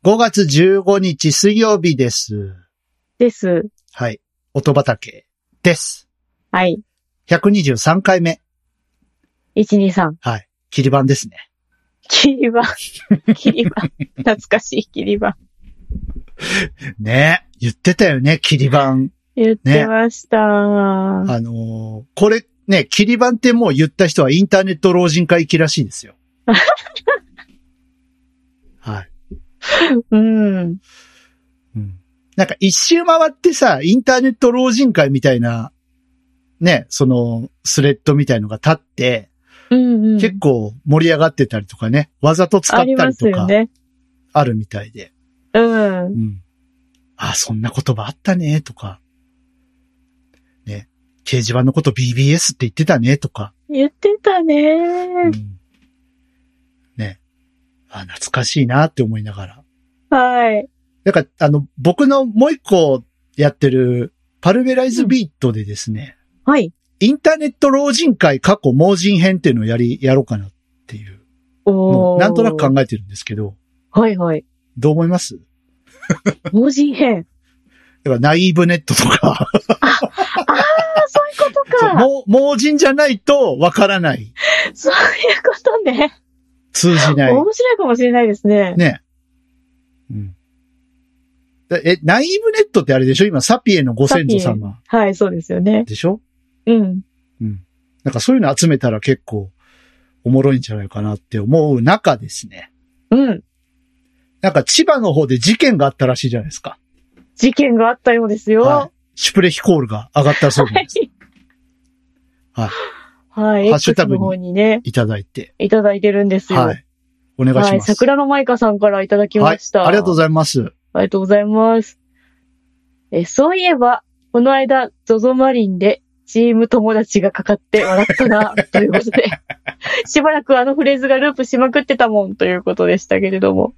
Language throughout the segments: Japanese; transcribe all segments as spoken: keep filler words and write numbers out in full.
ごがつじゅうごにち水曜日です。 です。 はい。音畑です。 はい。 ひゃくにじゅうさんかいめ。 いちにさん。 はい。切り板ですね。 切り板。切り板。懐かしい切り板。 ねえ。言ってたよね、切り板。 言ってました。ね、 あのー、これね、切り板ってもう言った人はインターネット老人会行きらしいですよ。はい。 うん。うん。 なんか一周回ってさ、インターネット老人会みたいな、ね、そのスレッドみたいのが立って、 うんうん、 結構盛り上がってたりとかね、わざと使ったりとか、あるみたいで。 うん。うん。 あ、そんな言葉あったね、とか。ね。掲示板のこと ビービーエス って言ってたね、とか。 言ってたね、うん。 ね。あ、懐かしいなって思いながら。 はい。 なんか、あの、僕のもう一個やってる、パルベライズビートでですね。 うん、はい。 インターネット老人会過去盲人編っていうのをやり、やろうかなっていう。 おー。 なんとなく考えてるんですけど。 はいはい。 どう思います？ 盲人編。 だからナイーブネットとか。あ、 あー、そういうことか。 もう、盲人じゃないとわからない。 そういうことね。 通じない。 面白いかもしれないですね。 ね。うん。え、ナイーブネットってあれでしょ？今、サピエのご先祖様。 はい、そうですよね。 でしょ？ うん。 うん。なんかそういうの集めたら結構おもろいんじゃないかなって思う中ですね。 うん。 なんか千葉の方で事件があったらしいじゃないですか。 事件があったようですよ。 はい、シュプレヒコールが上がったそうです。はい。 はい。 ハッシュタグにね。 いただいて。 いただいてるんですよ。 はい。お願いします。はい。 桜のマイカさんからいただきました。 はい。ありがとうございます。 ありがとうございます。え、そういえば、この間、ゾゾマリンでチーム友達がかかって笑ったな、ということで。しばらくあのフレーズがループしまくってたもん、ということでしたけれども。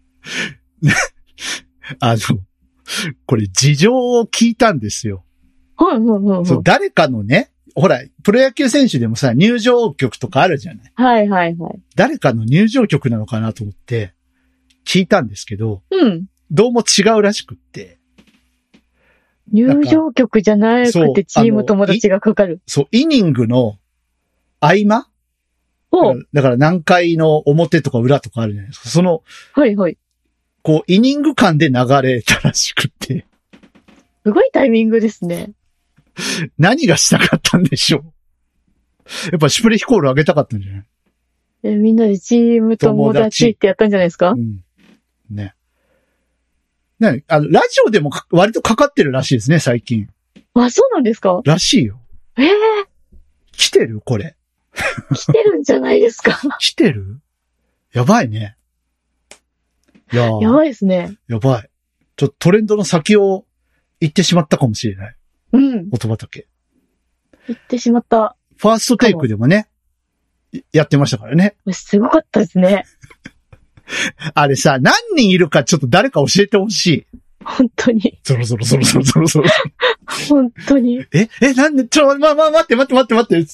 あの、これ事情を聞いたんですよ。 はいはいはいはい。 そう、誰かのね、ほら、プロ野球選手でもさ、入場曲とかあるじゃない。 はいはいはい。 誰かの入場曲なのかなと思って、聞いたんですけど、 うん。 どうも違うらしくって。 入場曲じゃなくてチーム友達がかかる。 そう、イニングの合間？ おう。 だから何回の表とか裏とかあるじゃないですか。その、 はいはい。 こう、イニング間で流れたらしくって。 すごいタイミングですね。 何がしたかったんでしょう。やっぱシュプレヒコール上げたかったんじゃない？ え、みんなでチーム友達ってやったんじゃないですか？うん。 ね。ね、あの、ラジオでも割とかかってるらしいですね、最近。 あ、そうなんですからしいよ。 ええー。 来てる？これ。 来てるんじゃないですか。 来てる？やばいね。いややばいですね。 やばい。ちょっとトレンドの先を行ってしまったかもしれない。 うん。 音畑。 行ってしまった。 ファーストテイクでもね、やってましたからね。 すごかったですね。 あれさ、何人いるかちょっと誰か教えてほしい。 本当に。 そろそろそろそろそろそろ。 本当に。 え、え、なんで、ちょ、ま、ま、待って待って待って待って。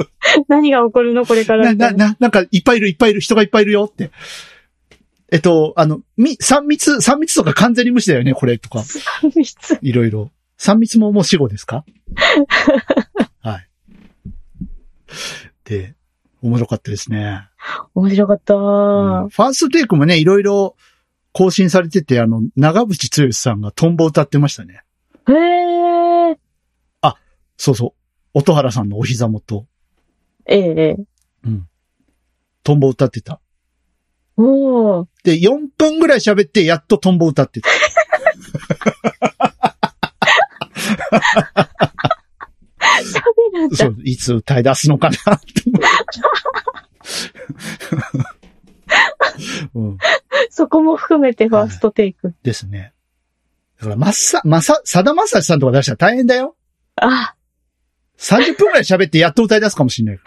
何が起こるのこれから。 な、な、な、なんかいっぱいいるいっぱいいる人がいっぱいいるよって。えっと、あの、み、三密、三密とか完全に無視だよね、これとか。 三密。 いろいろ。三密ももう死後ですか？はい。で、面白かったですね。 面白かった、うん。 ファーストテイクもね、いろいろ更新されてて、あの、長渕剛さんがトンボ歌ってましたね。 へー。 あ、そうそう。音原さんのお膝元。 ええ。 うん。トンボ歌ってた。 おー。 で、よんぷんぐらい喋って、やっとトンボ歌ってた。 喋るんだ。 そう、いつ歌い出すのかなってうん。 そこも含めてファーストテイク。はい、 ですね。だから、まっさ、まさ、さだまさしさんとか出したら大変だよ。 ああ。 さんじゅっぷんぐらい喋ってやっと歌い出すかもしれない。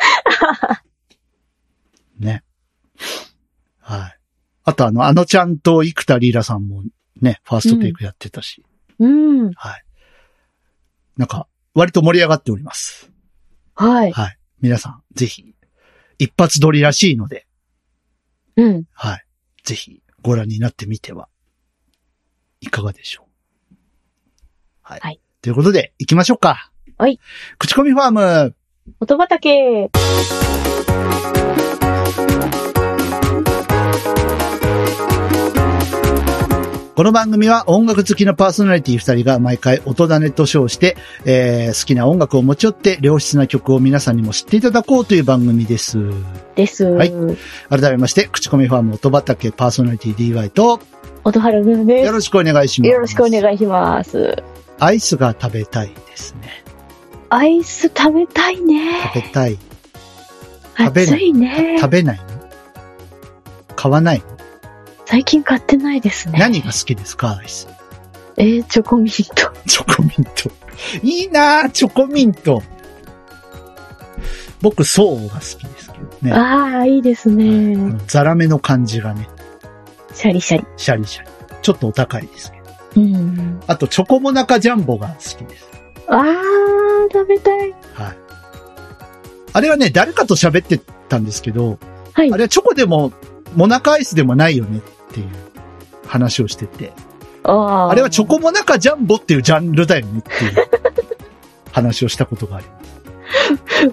ね。はい。あとあの、あのちゃんと生田リーラさんもね、ファーストテイクやってたし。 うん。うん、 はい。なんか、割と盛り上がっております。 はい。 はい。皆さん、ぜひ、一発撮りらしいので。 うん。 はい。ぜひ、 ご覧になってみてはいかがでしょう。はい。 はい、 ということで、行きましょうか。 はい。 口コミファーム。 音畑。 この番組は音楽好きのパーソナリティ二人が毎回音種と称して、えー、好きな音楽を持ち寄って良質な曲を皆さんにも知っていただこうという番組です。 です。 はい。改めまして、口コミファーム音畑パーソナリティ ディーワイ と、 音原ぐんです。 よろしくお願いします。 よろしくお願いします。 アイスが食べたいですね。 アイス食べたいね。 食べたい。食べない。 暑いね。 食べないの？買わないの？ 最近買ってないですね。 何が好きですか、アイス。 えー、チョコミント。 チョコミント。いいなぁ、チョコミント。僕、ソーが好きですけどね。 ああ、いいですね。 ザラメの感じがね。 シャリシャリ。 シャリシャリ。ちょっとお高いですけど。 うん。 あと、チョコモナカジャンボが好きです。 ああ、食べたい。 はい。あれはね、誰かと喋ってたんですけど、 はい。 あれはチョコでも、モナカアイスでもないよねっていう話をしてて。 ああれはチョコモナカジャンボっていうジャンルだよねっていう話をしたことがあります。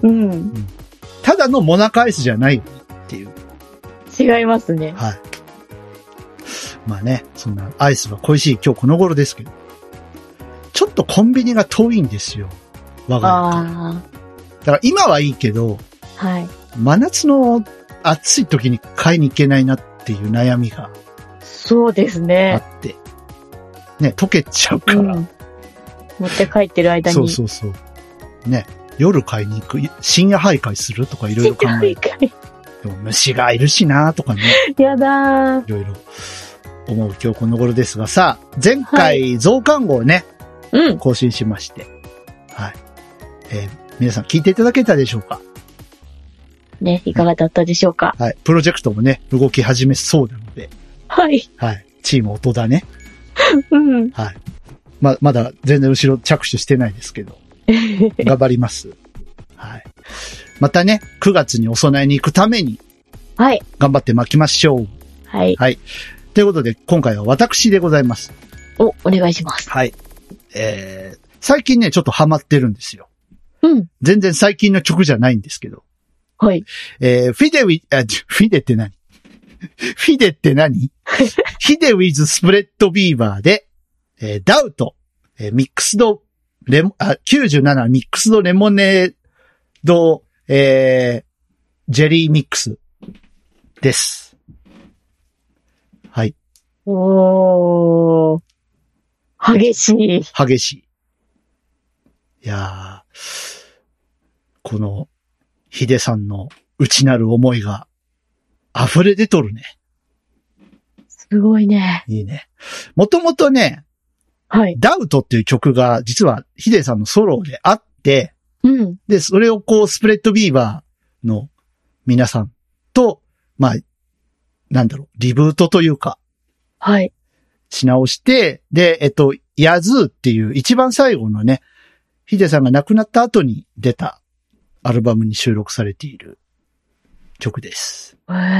うん、うん。 ただのモナカアイスじゃないよねっていう。 違いますね。 はい。まあね、そんなアイスが恋しい今日この頃ですけど。ちょっとコンビニが遠いんですよ。我が家から。だから今はいいけど、 はい。 真夏の暑い時に買いに行けないなっていう悩みが。 そうですね。 あって。ね、溶けちゃうから、うん。 持って帰ってる間に。 そうそうそう。ね、夜買いに行く、深夜徘徊するとかいろいろ考えて。でも虫がいるしなとかね。 やだー。 いろいろ思う今日この頃ですが、さあ、前回増刊号をね、はい、更新しまして。はい。えー、皆さん聞いていただけたでしょうか？ ね、いかがだったでしょうか？ はい。プロジェクトもね、動き始めそうなので。 はい。 はい。チーム音だね。 うん。 はい。ま、まだ全然後ろ着手してないですけど。頑張ります。はい。またね、くがつにお供えに行くために。 はい。 頑張って巻きましょう。 はい。 はい。ということで、今回は私でございます。 お、お願いします。 はい。えー、最近ね、ちょっとハマってるんですよ。 うん。 全然最近の曲じゃないんですけど。 はい。 えー、フィデウィ、あ、フィデって何フィデって何フィデウィズスプレッドビーバーで、えー、ダウト、えー、ミックスド、レモ、あ、きゅうじゅうななミックスドレモネード、えー、ジェリーミックスです。はい。 おー。激しい。 激しい。いやー、この、ヒデさんの内なる思いが溢れ出とるね。 すごいね。 いいね。もともとね、 はい。 ダウトっていう曲が実はヒデさんのソロであって、 うん。 で、それをこうスプレッドビーバーの皆さんと、まあ、なんだろう、リブートというか、 はい。 し直して、で、えっと、ヤズーっていう一番最後のね、ヒデさんが亡くなった後に出たアルバムに収録されている曲です。 へー、うん。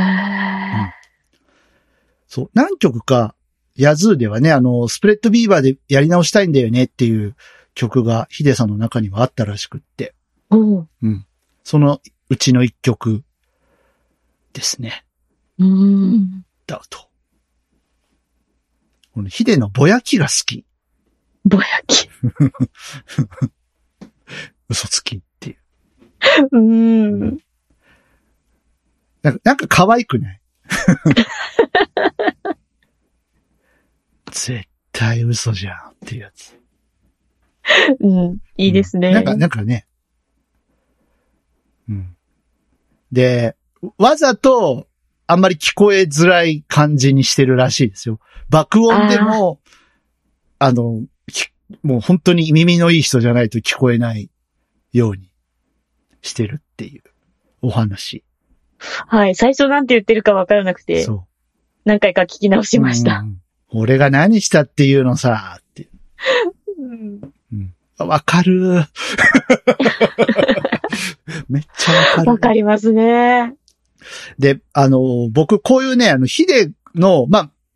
そう。何曲か、ヤズーではね、あの、スプレッドビーバーでやり直したいんだよねっていう曲がヒデさんの中にはあったらしくって。 うん。 うん。そのうちの一曲ですね。 うん。 ダウト。このヒデのぼやきが好き。 ぼやき。 嘘つきっていう。 うん。 なんか、なんか可愛くない絶対嘘じゃんっていうやつ。 うん。いいですね。 うん、なんか、なんかね。うん。で、わざと、あんまり聞こえづらい感じにしてるらしいですよ。爆音でも、あ, あの、もう本当に耳のいい人じゃないと聞こえないようにしてるっていうお話。 はい。最初なんて言ってるかわからなくて。そう。何回か聞き直しました。うん、 俺が何したっていうのさ、って。 うんうん、わかる。めっちゃわかる。 わかりますね。 で、あの、僕、こういうね、あの、ヒデの、まあ、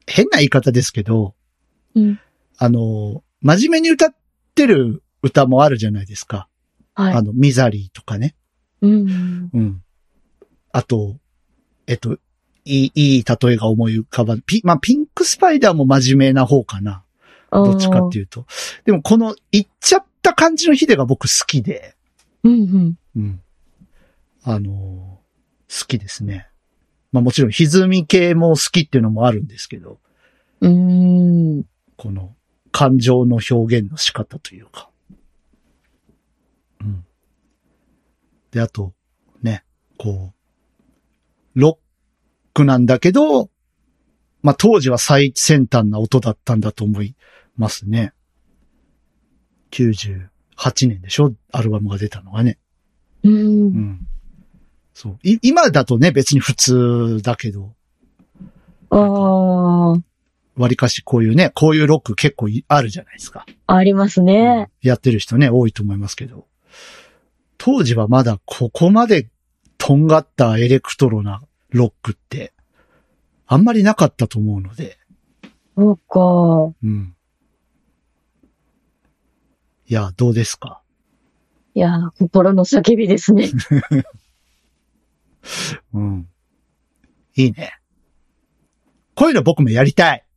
変な言い方ですけど、 うん。 あの、真面目に歌ってる歌もあるじゃないですか。 はい。 あの、ミザリーとかね。 うん。 うん。あと、えっと、いい、いい例えが思い浮かばピ、まあ、ピンクスパイダーも真面目な方かな。どっちかっていういうと。でもこの、言っちゃった感じのヒデが僕好きで。 うんうん。 うん。あのー好きですね。まあもちろん歪み系も好きっていうのもあるんですけど、 うーん。 この感情の表現の仕方というか。うん。で、あと、ね、こう、ロックなんだけど、まあ当時は最先端な音だったんだと思いますね。きゅうじゅうはちねんでしょ？アルバムが出たのがね。 う。 うんん。そう。い、今だとね、別に普通だけど、 ああ、 割かしこういうね、こういうロック結構いあるじゃないですか。 ありますね。 やってる人ね、多いと思いますけど。当時はまだここまでとんがったエレクトロなロックって、あんまりなかったと思うので。 そうか。 うん。いや、どうですか？ いやー、心の叫びですね。 うん。いいね。こういうの僕もやりたい。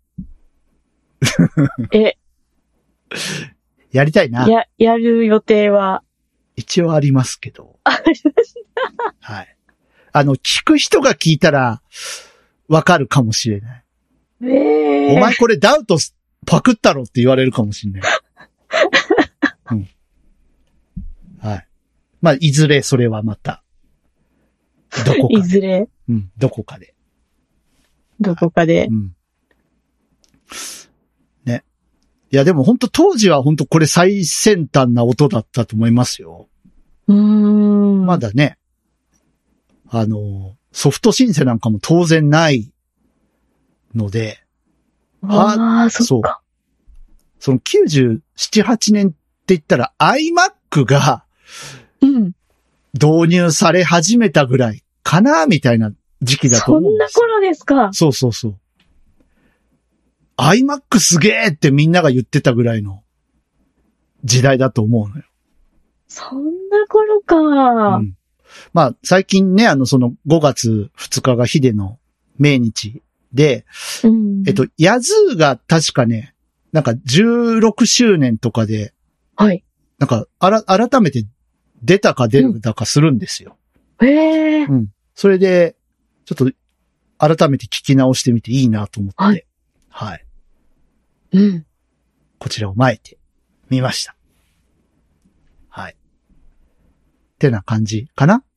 え、 やりたいな。 や、やる予定は、 一応ありますけど。 ありますはい。あの、聞く人が聞いたら、わかるかもしれない。 ね。ええお前これダウトパクったろって言われるかもしれない。うん。はい。まあ、いずれそれはまた、どこかで。 いずれ、 うん、どこかで。 どこかでう。ん。ね。いや、でも本当当時は本当これ最先端な音だったと思いますよ。 うーん。 まだね、あの、ソフトシンセなんかも当然ないので、 ああ、そっか。 そのきゅうじゅうなな、はちねんって言ったら iMac がうん。 導入され始めたぐらいかなみたいな時期だとそんな思うんですよ。 頃ですか。 そうそうそう。iMac すげーってみんなが言ってたぐらいの時代だと思うのよ。 そんな頃か。 うん。まあ、最近ね、あの、そのごがつふつかがヒデの命日で、 うん。 えっと、ヤズーが確かね、なんかじゅうろくしゅうねんとかで、 はい。 なんか、あら、改めて出たか出るだかするんですよ。 へえ。 うん。それで、ちょっと、改めて聞き直してみていいなと思って、ははいい。 はい。 うん。 こちらを巻いてみました。はい。ってな感じかな？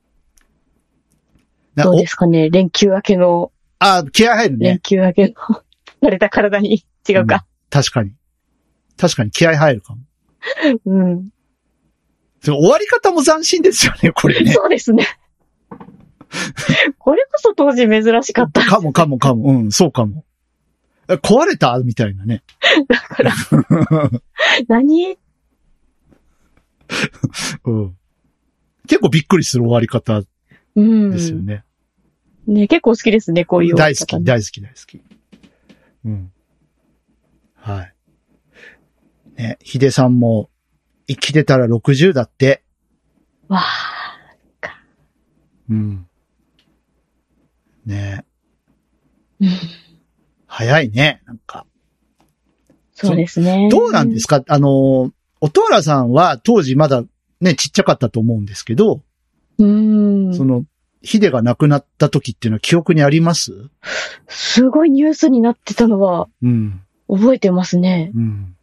などうですかね。連休明けの、 おあ、気合入る連ね。 休明けの、慣れた体に違うか。 確かに。確かに気合入るかも。 うん。 でも終わり方も斬新ですよね、これね。 そうですね。これこそ当時珍しかった。 かもかもかも。うん、そうかも。え壊れたみたいなね。 だから、何うん。結構びっくりする終わり方うん。 ですよね。 ね、結構好きですね、こういう終わ大好き、 り方ね。 大好き、大好き。うん。はい。ね、ヒデさんも生きてたらろくじゅうだって。 わあ。 うん。ねうん早いね、なんか。 そうですね。 どうなんですか？あの、音原さんは当時まだね、ちっちゃかったと思うんですけど、 うん。 その、ヒデが亡くなった時っていうのは記憶にあります？ すごいニュースになってたのはうん。 覚えてますね。 うん。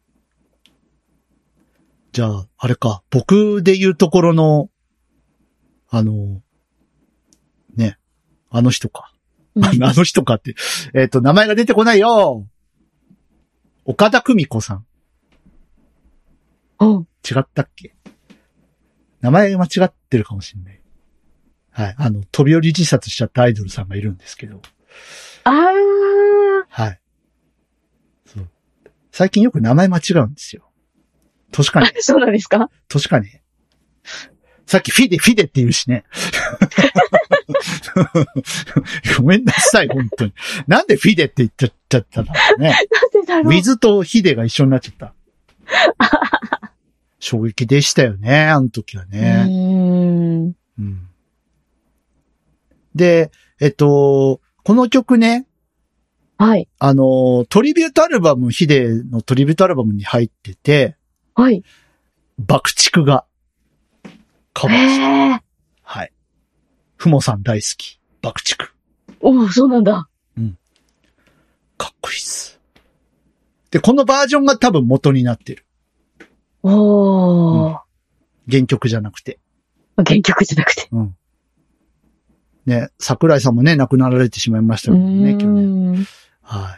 じゃあ、あれか、僕で言うところの、あの、ね、あの人か。 うんあの人かって、えっと、名前が出てこないよ。岡田久美子さん。 うん。 違ったっけ？名前間違ってるかもしれない。はい。あの、飛び降り自殺しちゃったアイドルさんがいるんですけど。 ああ。 はい。そう。最近よく名前間違うんですよ。年かね。 そうなんですか？ 年かね。 さっきフィデ、フィデって言うしね。ごめんなさい、本当に。なんでフィデって言っちゃっちゃったんだろうね。 なんでだろう。 ウィズとヒデが一緒になっちゃった。衝撃でしたよね、あの時はね。 うーん。 うん、で、えっと、この曲ね、 はい。 あの、トリビュートアルバム、ヒデのトリビュートアルバムに入ってて、 はい。 爆竹がカバーして、 へー。 はい。ふもさん大好き、爆竹。 おー、そうなんだ。 うん。かっこいいっす。で、このバージョンが多分元になってる。 おー。うん、 原曲じゃなくて。 原曲じゃなくて。 うん。ね、桜井さんもね、亡くなられてしまいましたけどね、去年。はい。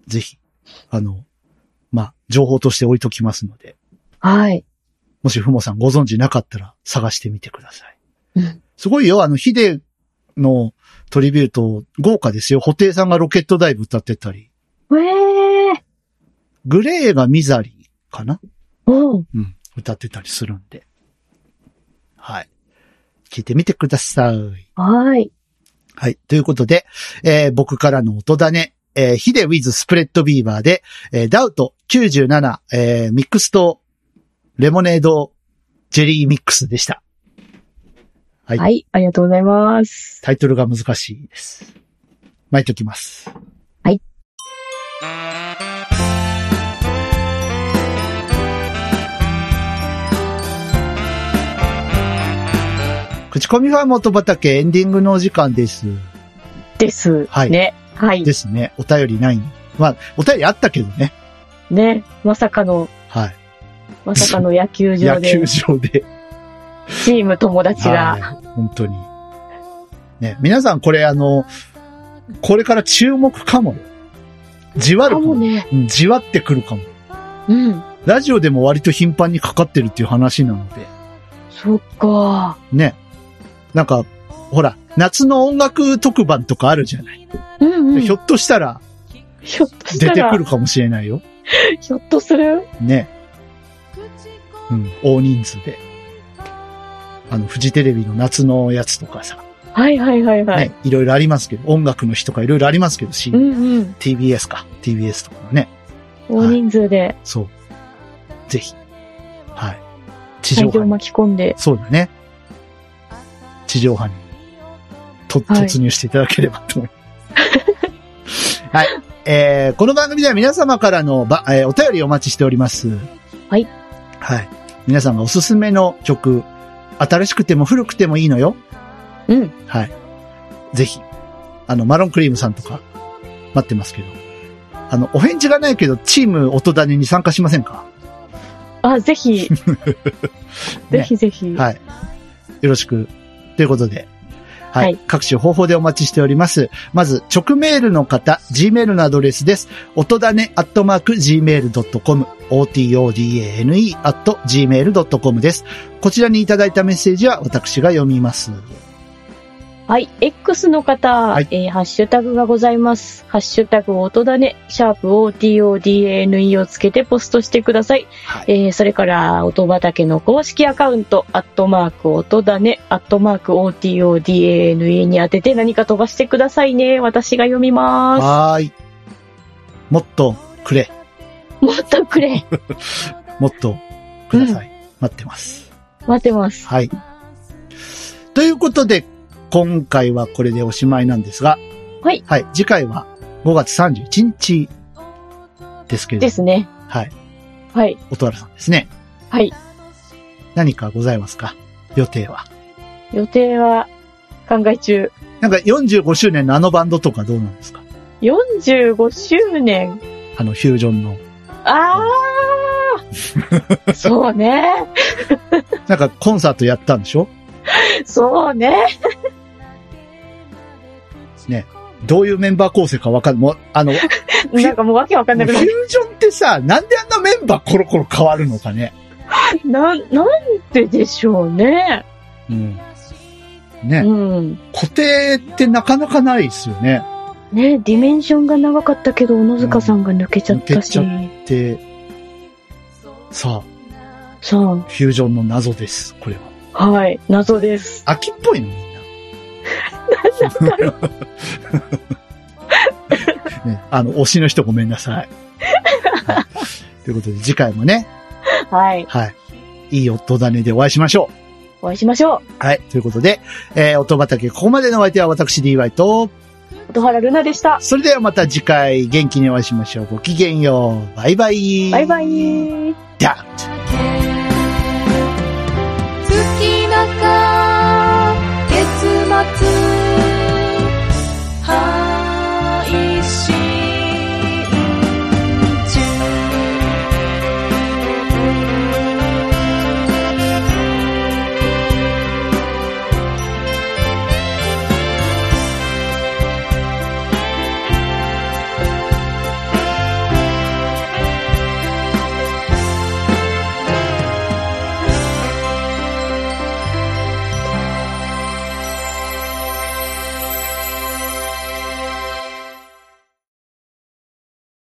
ぜひ、あの、まあ、情報として置いときますので。 はい。 もしふもさんご存知なかったら探してみてください。 うん、 すごいよ、あの、ヒデのトリビュート、豪華ですよ。布袋さんがロケットダイブ歌ってたり。 えー。 グレーがミザリーかな？ うん。 うん。歌ってたりするんで。はい。聞いてみてください。 はい。 はい。ということで、えー、僕からの音種、えー、ヒデ with スプレッドビーバーで、えー、ダウトきゅうじゅうなな、えー、ミックスとレモネードジェリーミックスでした。はい。 はい。ありがとうございます。 タイトルが難しいです。巻いときます。 はい。 口コミファーム音畑エンディングのお時間です。 です。 はい。 ね。はい。 ですね。お便りない。まあ、お便りあったけどね。 ね。まさかの。 はい。 まさかの野球場で。 野球場で。 チーム友達が。 はい。本当に。ね。皆さんこれあの、これから注目かも。じわるかも。 かもね。 うん。じわってくるかも。 うん。 ラジオでも割と頻繁にかかってるっていう話なので。 そっか。 ね。なんか、ほら、夏の音楽特番とかあるじゃない。 うんうん。 ひょっとしたら、 ひょっとしたら。 出てくるかもしれないよ。 ひょっとする？ ね。うん、大人数で。あの、フジテレビの夏のやつとかさ。 はいはいはいはい。 ね、いろいろありますけど、音楽の日とかいろいろありますけど、 うんうん。 ティービーエス か。ティービーエス とかのね。 大人数で。はい、 そう。ぜひ。はい。地上波。 会場巻き込んで。 そうだね。地上波にと、突入していただければと思います。はい。えー、この番組では皆様からのば、えー、お便りをお待ちしております。 はい。 はい。皆さんがおすすめの曲、新しくても古くてもいいのよ。 うん。 はい。ぜひ、あの、マロンクリームさんとか、待ってますけど。あの、お返事がないけど、チーム音種に参加しませんか？ あ、ぜひ。ぜひぜひ。 はい。よろしく。ということで。はい。はい、各種方法でお待ちしております。まず、直メールの方、Gmail のアドレスです。音種アットマーク ジーメールドットコム、オーティーオーディーエーエヌイー アット ジーメールドットコム です。こちらにいただいたメッセージは私が読みます。 はい。X の方、 はい、 えー、ハッシュタグがございます。ハッシュタグ音種、シャープ オーティーオーディーエーエヌイー をつけてポストしてください。はい、えー、それから、音畑の公式アカウント、アットマーク音種、アットマーク オーティーオーディーエーエヌイー に当てて何か飛ばしてくださいね。私が読みます。 はーい。もっとくれ。 もっとくれ。 もっとください。うん、待ってます。 待ってます。 はい。ということで、今回はこれでおしまいなんですが。 はい。 はい。次回はごがつさんじゅういちにちですけれども。 ですね。 はい。 はい。 音原さんですね。 はい。 何かございますか？予定は。 予定は考え中。 なんかよんじゅうごしゅうねんのあのバンドとかどうなんですか？ よんじゅうごしゅうねん。 あのフュージョンの。 ああそうね。 なんかコンサートやったんでしょ？ そうね。 ね。どういうメンバー構成かわかんない。もう、あの、 なんかもうわけわかんなくなる。 フュージョンってさ、なんであんなメンバーコロコロ変わるのかね。 な、なんででしょうね。 うん。ね。 うん。 固定ってなかなかないですよね。 ね、ディメンションが長かったけど、小野塚さんが抜けちゃったし。 うん、抜けちゃって。さあ。 さあ。 フュージョンの謎です、これは。 はい。謎です。 秋っぽいのみんな。 なんだろう。ね、あの、推しの人ごめんなさい。はい、ということで、次回もね。 はい。 はい。いい音種でお会いしましょう。お会いしましょう。 はい。ということで、えー、音畑、ここまでのお相手は私 ディーワイ と、 音原ルナでした。 それではまた次回元気にお会いしましょう。ごきげんよう。バイバイ。 バイバイ。 ダウト。 月の